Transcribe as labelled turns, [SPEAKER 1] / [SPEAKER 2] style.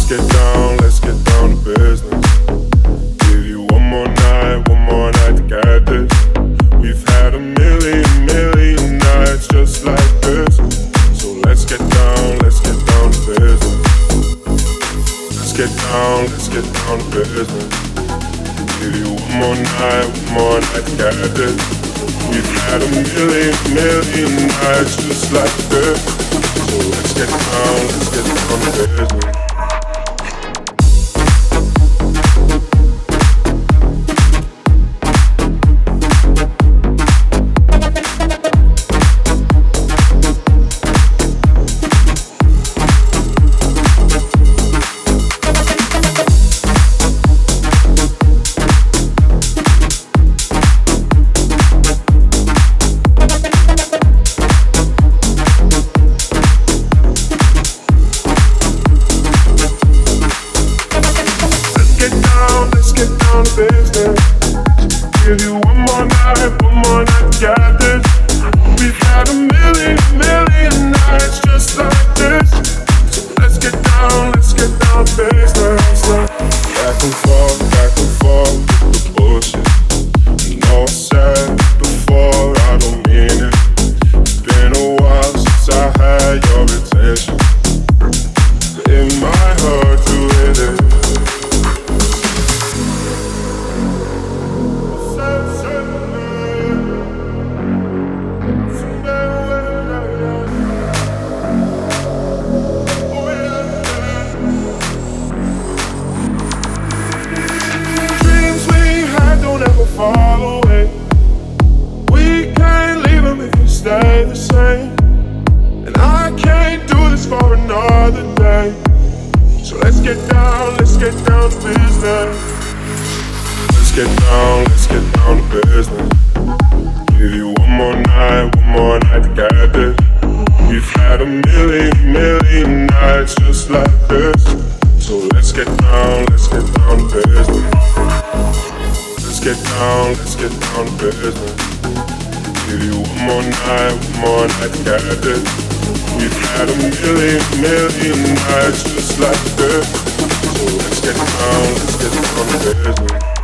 [SPEAKER 1] let's get down to business. Give you one more night to get this. We've had a million nights just like this. So let's get down to business. Let's get down to business. Give you one more night to get this. We've had a million nights just like this. So let's get down to business. Give you one more night, got this. We've had a million nights just like this. So let's get down to business. Back and forth with the bullshit. You know I said before, I don't mean it. It's been a while since I had your attention. It might hurt to hit it. Fall away. We can't leave them if you stay the same. And I can't do this for another day. So let's get down to business. Let's get down to business. Give you one more night to get this. We've had a million nights just like this. So let's get down to business. Let's get down to business. Give you one more night to get this. We've had a million nights just like this. So let's get down to business.